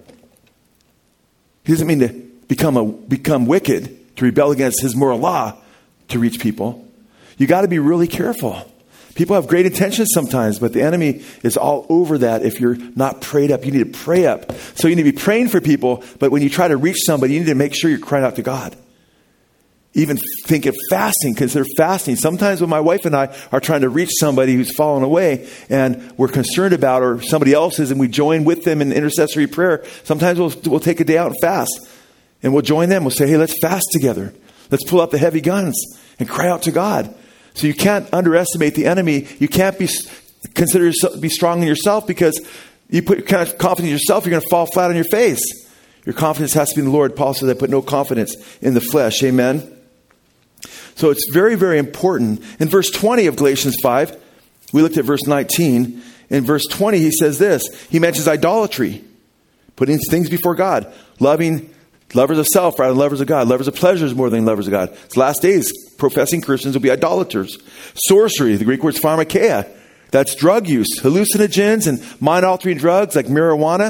He doesn't mean to become wicked, to rebel against his moral law to reach people. You got to be really careful. People have great intentions sometimes, but the enemy is all over that if you're not prayed up. You need to pray up. So you need to be praying for people, but when you try to reach somebody, you need to make sure you're crying out to God. Even think of fasting, consider fasting. Sometimes when my wife and I are trying to reach somebody who's fallen away and we're concerned about, or somebody else is, and we join with them in intercessory prayer, sometimes we'll take a day out and fast. And we'll join them. We'll say, hey, let's fast together. Let's pull out the heavy guns and cry out to God. So you can't underestimate the enemy. You can't be strong in yourself, because you put confidence in yourself, you're going to fall flat on your face. Your confidence has to be in the Lord. Paul says, I put no confidence in the flesh. Amen. So it's very, very important. In verse 20 of Galatians 5, we looked at verse 19. In verse 20, he says this. He mentions idolatry, putting things before God, loving lovers of self rather than lovers of God, lovers of pleasures more than lovers of God. It's last days. Professing Christians will be idolaters. Sorcery, the Greek word is pharmakeia. That's drug use, hallucinogens and mind-altering drugs like marijuana,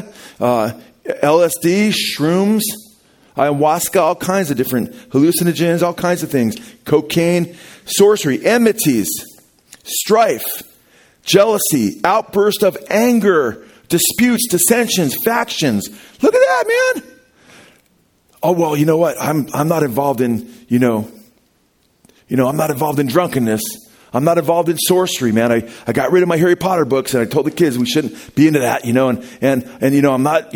LSD, shrooms, ayahuasca, all kinds of different hallucinogens, all kinds of things. Cocaine, sorcery, enmities, strife, jealousy, outburst of anger, disputes, dissensions, factions. Look at that, man. Oh, well, you know what? I'm not involved in, I'm not involved in drunkenness. I'm not involved in sorcery, man. I got rid of my Harry Potter books, and I told the kids we shouldn't be into that, and I'm not,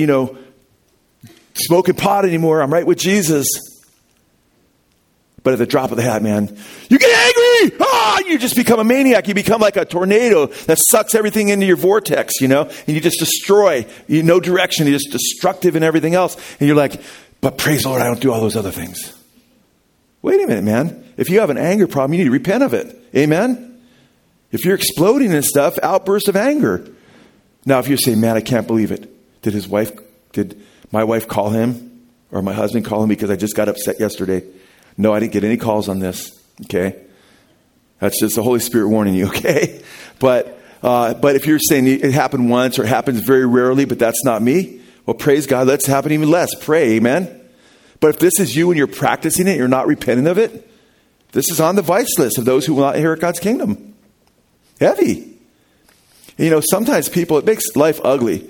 smoking pot anymore. I'm right with Jesus. But at the drop of the hat, man, you get angry. You just become a maniac. You become like a tornado that sucks everything into your vortex, and you just destroy. No direction. You're just destructive and everything else. And you're like, but praise the Lord, I don't do all those other things. Wait a minute, man. If you have an anger problem, you need to repent of it. Amen? If you're exploding and stuff, outbursts of anger. Now, if you say, man, I can't believe it. Did my wife call him or my husband call him because I just got upset yesterday? No, I didn't get any calls on this. Okay? That's just the Holy Spirit warning you, okay? But if you're saying it happened once or it happens very rarely, but that's not me, well, praise God, let's happen even less. Pray, amen? But if this is you and you're practicing it, you're not repenting of it, this is on the vice list of those who will not inherit God's kingdom. Heavy. And, sometimes it makes life ugly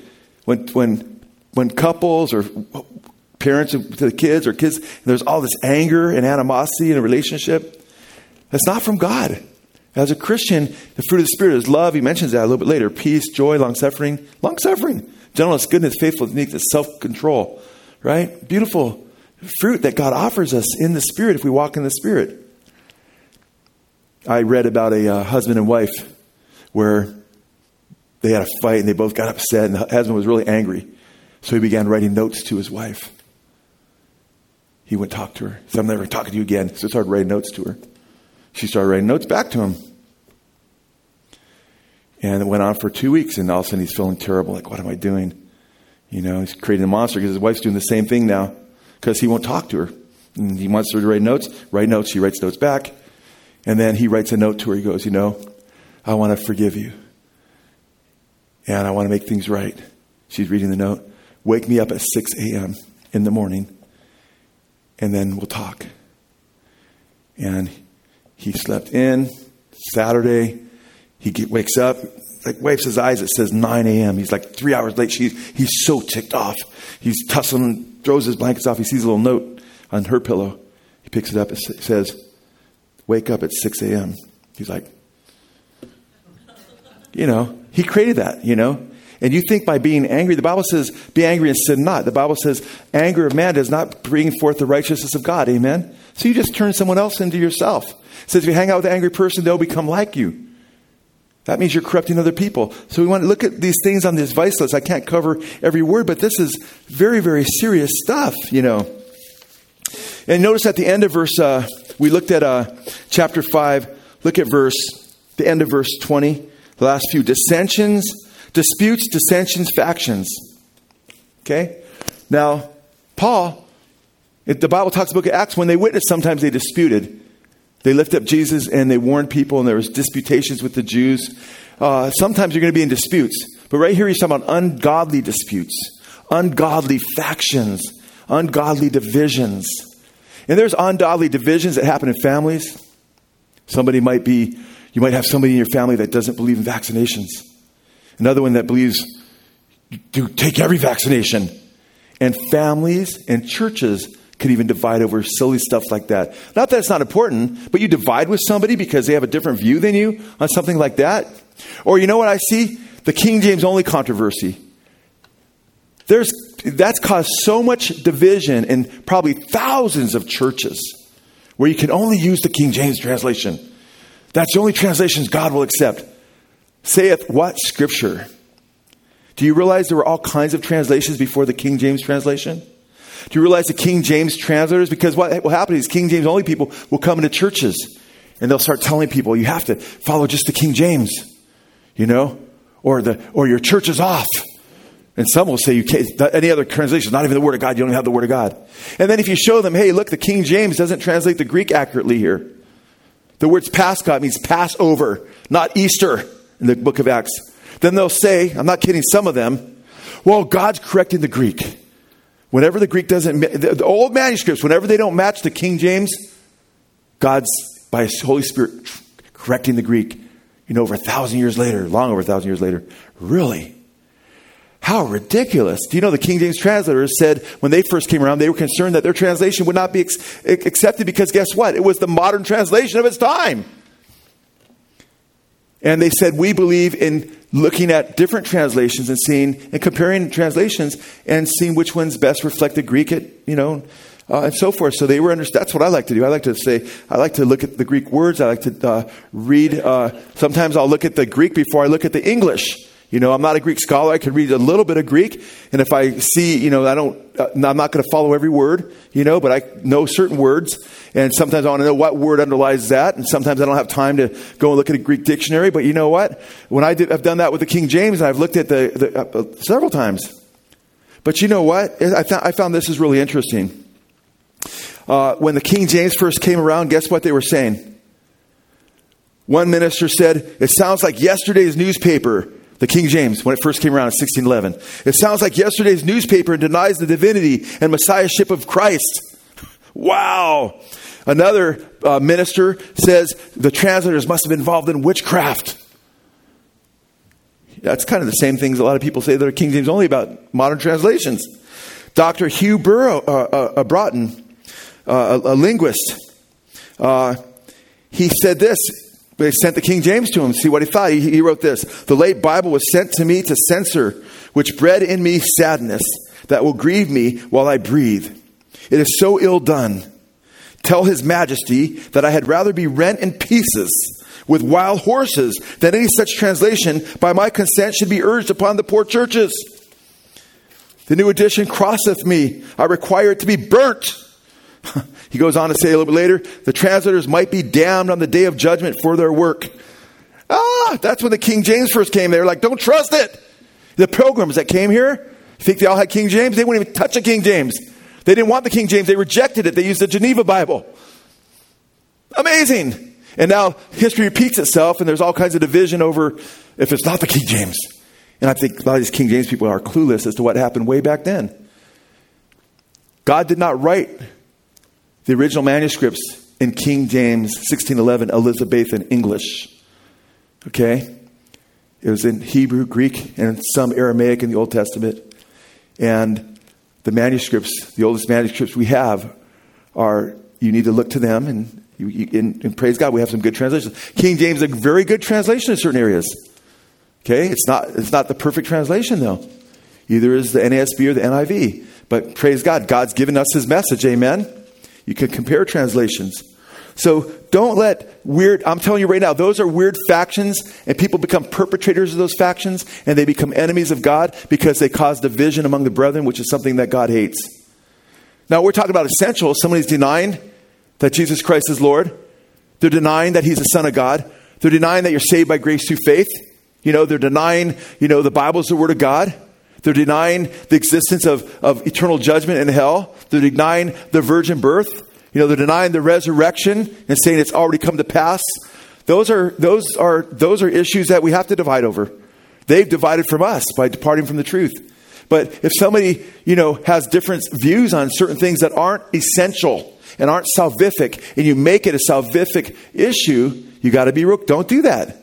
when couples or parents to the kids or kids, there's all this anger and animosity in a relationship. That's not from God. As a Christian, the fruit of the Spirit is love. He mentions that a little bit later. Peace, joy, long-suffering, gentleness, goodness, faithfulness, meekness, self-control. Right? Beautiful fruit that God offers us in the Spirit if we walk in the Spirit. I read about a husband and wife where they had a fight and they both got upset, and the husband was really angry. So he began writing notes to his wife. He went talk to her. He said, I'm never talking to you again. So he started writing notes to her. She started writing notes back to him. And it went on for 2 weeks, and all of a sudden he's feeling terrible. Like, what am I doing? He's creating a monster because his wife's doing the same thing now because he won't talk to her. And he wants her to write notes. She writes notes back. And then he writes a note to her. He goes, I want to forgive you. And I want to make things right. She's reading the note. Wake me up at 6 a.m. in the morning, and then we'll talk. And he slept in. Saturday, he wakes up, wipes his eyes. It says 9 a.m. He's like 3 hours late. He's so ticked off. He's tussling, throws his blankets off. He sees a little note on her pillow. He picks it up. It says, wake up at 6 a.m. He's like, he created that, And you think by being angry, the Bible says, be angry and sin not. The Bible says, anger of man does not bring forth the righteousness of God. Amen? So you just turn someone else into yourself. It says, if you hang out with an angry person, they'll become like you. That means you're corrupting other people. So we want to look at these things on this vice list. I can't cover every word, but this is very, very serious stuff, And notice at the end of verse, we looked at chapter 5. Look at the end of verse 20. The last few, dissensions, disputes, dissensions, factions. Okay? Now, Paul, the Bible talks about Acts, when they witnessed, sometimes they disputed. They lift up Jesus and they warned people, and there was disputations with the Jews. Sometimes you're going to be in disputes. But right here he's talking about ungodly disputes, ungodly factions, ungodly divisions. And there's ungodly divisions that happen in families. You might have somebody in your family that doesn't believe in vaccinations. Another one that believes, take every vaccination. And families and churches could even divide over silly stuff like that. Not that it's not important, but you divide with somebody because they have a different view than you on something like that. Or you know what I see? The King James only controversy. That's caused so much division in probably thousands of churches where you can only use the King James translation. That's the only translations God will accept. Saith what scripture? Do you realize there were all kinds of translations before the King James translation? Do you realize the King James translators? Because what will happen is King James only people will come into churches and they'll start telling people, you have to follow just the King James, or your church is off. And some will say, you can't, any other translation, not even the Word of God, you don't have the Word of God. And then if you show them, hey, look, the King James doesn't translate the Greek accurately here. The words Pascha means Passover, not Easter in the book of Acts. Then they'll say, I'm not kidding, some of them, well, God's correcting the Greek. Whenever the Greek the old manuscripts, whenever they don't match the King James, God's, by His Holy Spirit, correcting the Greek. Over 1,000 years later, long over 1,000 years later. Really? How ridiculous. Do you know the King James translators said when they first came around, they were concerned that their translation would not be accepted because guess what? It was the modern translation of its time. And they said, we believe in looking at different translations and seeing and comparing translations and seeing which ones best reflect the Greek, and so forth. So that's what I like to do. I like to look at the Greek words. I like to read. Sometimes I'll look at the Greek before I look at the English. I'm not a Greek scholar. I can read a little bit of Greek. And if I see, I'm not going to follow every word, but I know certain words. And sometimes I want to know what word underlies that. And sometimes I don't have time to go and look at a Greek dictionary. But you know what? When I've done that with the King James, and I've looked at the several times. But you know what? I found this is really interesting. When the King James first came around, guess what they were saying? One minister said, it sounds like yesterday's newspaper, the King James, when it first came around in 1611. It sounds like yesterday's newspaper and denies the divinity and messiahship of Christ. Wow. Another minister says the translators must have been involved in witchcraft. That's kind of the same things a lot of people say that are King James only about modern translations. Dr. Hugh Broughton, a linguist, he said this. They sent the King James to him. See what he thought. He wrote this. The late Bible was sent to me to censor, which bred in me sadness that will grieve me while I breathe. It is so ill done. Tell His Majesty that I had rather be rent in pieces with wild horses than any such translation by my consent should be urged upon the poor churches. The new edition crosseth me. I require it to be burnt. He goes on to say a little bit later, the translators might be damned on the day of judgment for their work. That's when the King James first came. They were like, don't trust it. The pilgrims that came here, you think they all had King James? They wouldn't even touch a King James. They didn't want the King James. They rejected it. They used the Geneva Bible. Amazing. And now history repeats itself and there's all kinds of division over if it's not the King James. And I think a lot of these King James people are clueless as to what happened way back then. God did not write the original manuscripts in King James 1611 Elizabethan English. Okay? It was in Hebrew, Greek, and some Aramaic in the Old Testament. And the manuscripts, the oldest manuscripts we have are, you need to look to them and praise God, we have some good translations. King James is a very good translation in certain areas. Okay? It's not the perfect translation though. Either is the NASB or the NIV. But praise God, God's given us His message. Amen? You can compare translations. So don't let I'm telling you right now, those are weird factions and people become perpetrators of those factions and they become enemies of God because they cause division among the brethren, which is something that God hates. Now we're talking about essentials. Somebody's denying that Jesus Christ is Lord. They're denying that He's the Son of God. They're denying that you're saved by grace through faith. They're denying, the Bible's the Word of God. They're denying the existence of eternal judgment in hell. They're denying the virgin birth. They're denying the resurrection and saying it's already come to pass. Those are issues that we have to divide over. They've divided from us by departing from the truth. But if somebody, has different views on certain things that aren't essential and aren't salvific, and you make it a salvific issue, you got to be real. Don't do that.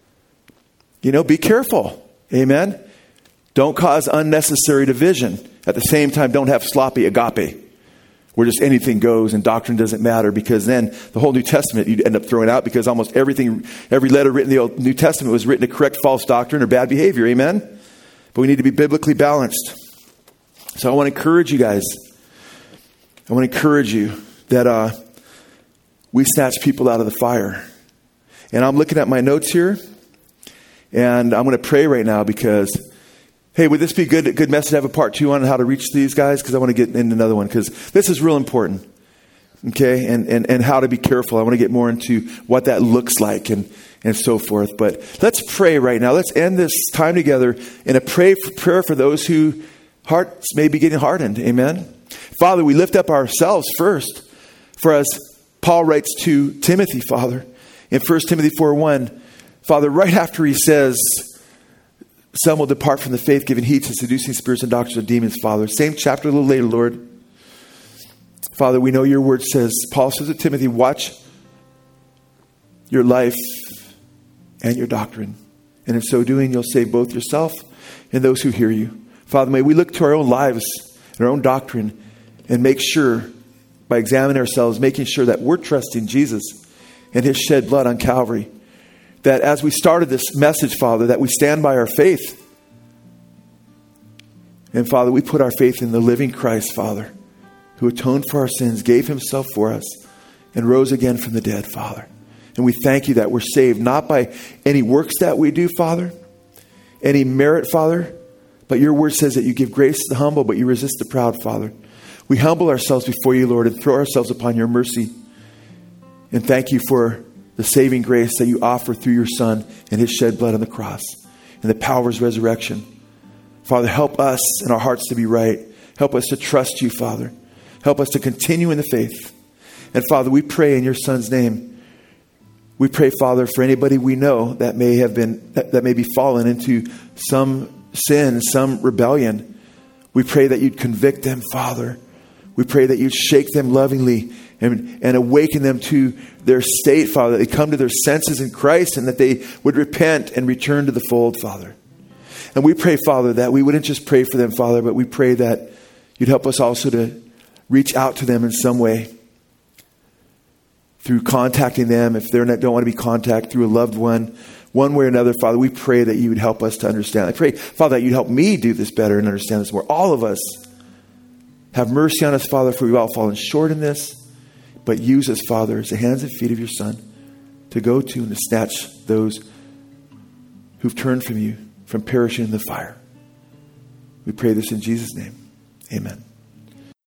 Be careful. Amen. Don't cause unnecessary division. At the same time, don't have sloppy agape, where just anything goes and doctrine doesn't matter, because then the whole New Testament you'd end up throwing out, because almost every letter written in the Old New Testament was written to correct false doctrine or bad behavior. Amen? But we need to be biblically balanced. So I want to encourage you guys. I want to encourage you that we snatch people out of the fire. And I'm looking at my notes here, and I'm going to pray right now because, hey, would this be a good message to have a part 2 on how to reach these guys? Because I want to get into another one, because this is real important. Okay, and how to be careful. I want to get more into what that looks like and so forth. But let's pray right now. Let's end this time together in a prayer for those who hearts may be getting hardened. Amen. Father, we lift up ourselves first. For as Paul writes to Timothy, Father, in 1 Timothy 4:1, Father, right after he says, some will depart from the faith, giving heed to seducing spirits and doctrines of demons, Father. Same chapter a little later, Lord. Father, we know your word says, Paul says to Timothy, watch your life and your doctrine. And in so doing, you'll save both yourself and those who hear you. Father, may we look to our own lives and our own doctrine and make sure, by examining ourselves, making sure that we're trusting Jesus and his shed blood on Calvary. That as we started this message, Father, that we stand by our faith. And Father, we put our faith in the living Christ, Father, who atoned for our sins, gave himself for us, and rose again from the dead, Father. And we thank you that we're saved, not by any works that we do, Father, any merit, Father, but your word says that you give grace to the humble, but you resist the proud, Father. We humble ourselves before you, Lord, and throw ourselves upon your mercy. And thank you for the saving grace that you offer through your Son and his shed blood on the cross and the power of his resurrection. Father, help us and our hearts to be right. Help us to trust you, Father. Help us to continue in the faith. And Father, we pray in your Son's name. We pray, Father, for anybody we know that may have been, that may be fallen into some sin, some rebellion. We pray that you'd convict them, Father. We pray that you'd shake them lovingly and awaken them to their state, Father, that they come to their senses in Christ and that they would repent and return to the fold, Father. And we pray, Father, that we wouldn't just pray for them, Father, but we pray that you'd help us also to reach out to them in some way through contacting them. If they don't want to be contacted, through a loved one way or another, Father, we pray that you would help us to understand. I pray, Father, that you'd help me do this better and understand this more. All of us, have mercy on us, Father, for we've all fallen short in this. But use us, Father, as the hands and feet of your Son to go to and to snatch those who've turned from you from perishing in the fire. We pray this in Jesus' name. Amen.